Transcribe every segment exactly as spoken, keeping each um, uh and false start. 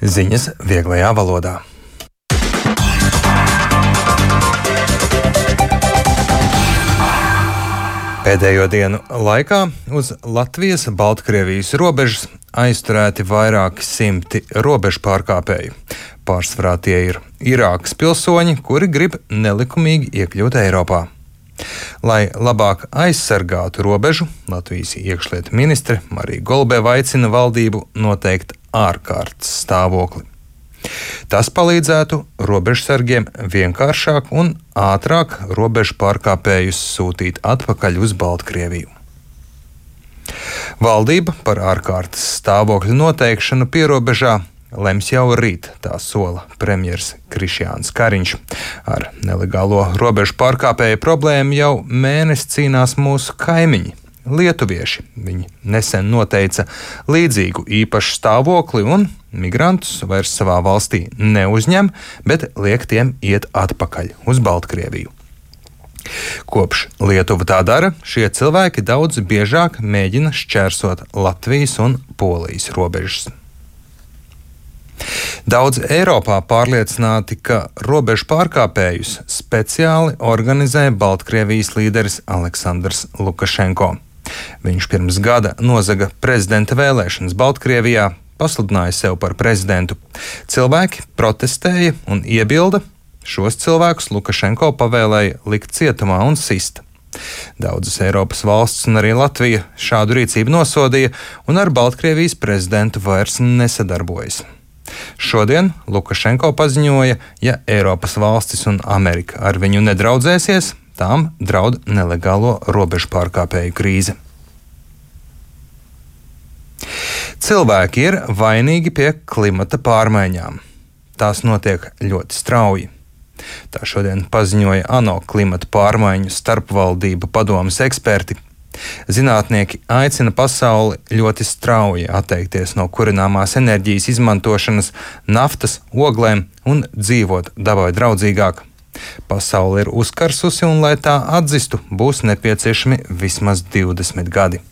Ziņas vieglajā valodā. Pēdējo dienu laikā uz Latvijas-Baltkrievijas robežas aizturēti vairāki simti robežu pārkāpēju. Pārsvarā tie ir Irākas pilsoņi, kuri grib nelikumīgi iekļūt Eiropā. Lai labāk aizsargātu robežu, Latvijas iekšlietu ministre Marija Golubeva aicina valdību noteikt ārkārtas stāvokli. Tas palīdzētu robežsargiem vienkāršāk un ātrāk robežu pārkāpējus sūtīt atpakaļ uz Baltkrieviju. Valdība par ārkārtas stāvokļu noteikšanu pierobežā lems jau rīt, tā sola premjers Krišjāns Kariņš. Ar nelegālo robežu pārkāpēju problēmu jau mēnesi cīnās mūsu kaimiņi, lietuvieši. Viņi nesen noteica līdzīgu īpašu stāvokli un migrantus vairs savā valstī neuzņem, bet liek tiem iet atpakaļ uz Baltkrieviju. Kopš Lietuva tā dara, šie cilvēki daudz biežāk mēģina šķērsot Latvijas un Polijas robežas. Daudz Eiropā pārliecināti, ka robežu pārkāpējus speciāli organizē Baltkrievijas līderis Aleksandrs Lukašenko. Viņš pirms gada nozaga prezidenta vēlēšanas Baltkrievijā, pasludināja sev par prezidentu. Cilvēki protestēja un iebilda. Šos cilvēkus Lukašenko pavēlēja likt cietumā un sist. Daudzas Eiropas valsts un arī Latvija šādu rīcību nosodīja un ar Baltkrievijas prezidentu vairs nesadarbojas. Šodien Lukašenko paziņoja, ja Eiropas valstis un Amerika ar viņu nedraudzēsies, tām draud nelegālo robežu pārkāpēju krīze. Cilvēki ir vainīgi pie klimata pārmaiņām. Tās notiek ļoti strauji. Tā šodien paziņoja ANO klimata pārmaiņu starpvaldību padomes eksperti. Zinātnieki aicina pasauli ļoti strauji atteikties no kurināmās enerģijas izmantošanas, naftas, oglēm un dzīvot dabai draudzīgāk. Pasaule ir uzkarsusi, un, lai tā atzistu, būs nepieciešami vismaz divdesmit gadi.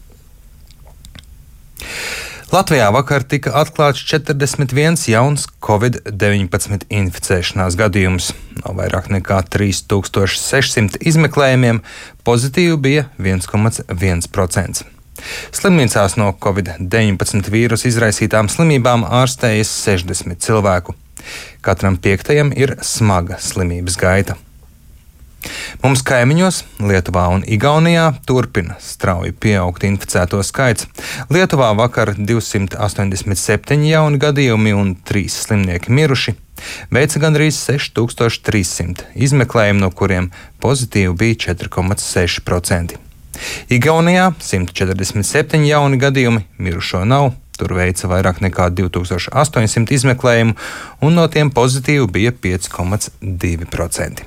Latvijā vakar tika atklāts četrdesmit viens jauns covid deviņpadsmit inficēšanās gadījums. No vairāk nekā trīs tūkstoši sešsimt izmeklējumiem pozitīvi bija viens komats viens procents. Slimnīcās no covid deviņpadsmit vīrusa izraisītām slimībām ārstējas sešdesmit cilvēku. Katram piektajam ir smaga slimības gaita. Mums kaimiņos, Lietuvā un Igaunijā, turpina strauji pieaugt inficēto skaits. Lietuvā vakar divsimt astoņdesmit septiņi jauni gadījumi un trīs slimnieki miruši. Veica gandrīz seši tūkstoši trīs simti izmeklējumu, no kuriem pozitīvi bija četri komats seši procenti. Igaunijā simt četrdesmit septiņi jauni gadījumi, mirušo nav. Tur veica vairāk nekā divi tūkstoši astoņi simti izmeklējumu, un no tiem pozitīvi bija pieci komats divi procenti.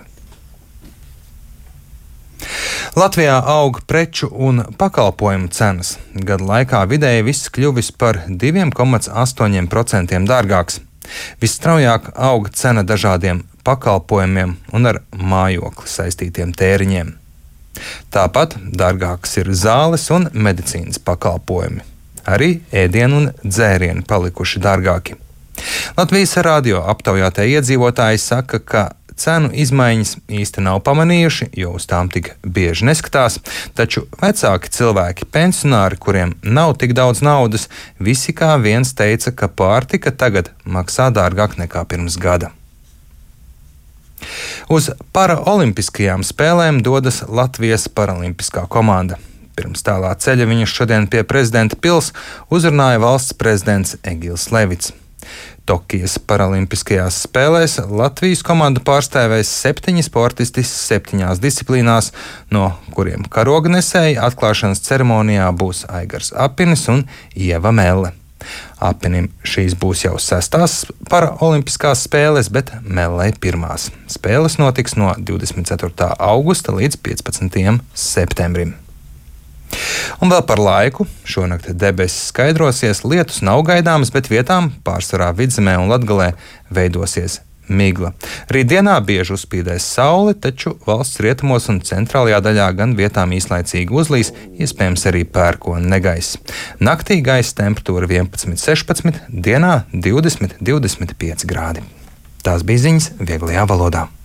Latvijā aug preču un pakalpojumu cenas. Gada laikā vidēji viss kļuvis par divi komats astoņi procenti dārgāks. Visstraujāk aug cena dažādiem pakalpojumiem un ar mājokli saistītiem tēriņiem. Tāpat dārgāks ir zāles un medicīnas pakalpojumi. Arī ēdienu un dzērieni palikuši dārgāki. Latvijas radio aptaujātie iedzīvotāji saka, ka cenu izmaiņas īsti nav pamanījuši, jo uz tām tik bieži neskatās, taču vecāki cilvēki, pensionāri, kuriem nav tik daudz naudas, visi kā viens teica, ka pārtika tagad maksā dārgāk nekā pirms gada. Uz paraolimpiskajām spēlēm dodas Latvijas paralimpiskā komanda. Pirms tālā ceļa viņus šodien pie prezidenta pils uzrunāja valsts prezidents Egils Levits. Tokijas paralimpiskajās spēlēs Latvijas komandu pārstāvēs septiņi sportisti septiņās disciplīnās, no kuriem karognesēji atklāšanas ceremonijā būs Aigars Apinis un Ieva Melle. Apinim šīs būs jau sestās paraolimpiskās spēles, bet Mellei pirmās. Spēles notiks no divdesmit ceturtā augusta līdz piecpadsmitajam septembrim. Un vēl par laiku. Šonakt debesis skaidrosies, lietus nav gaidāmas, bet vietām pārsvarā Vidzemē un Latgalē veidosies migla. Rītdienā bieži uzspīdēs saule, taču valsts rietumos un centrālajā daļā gan vietām īslaicīgi uzlīs, iespējams arī pērkona negaiss. Naktī gaisa temperatūra vienpadsmit, sešpadsmit, dienā divdesmit, divdesmit pieci grādi. Tās bija ziņas vieglajā valodā.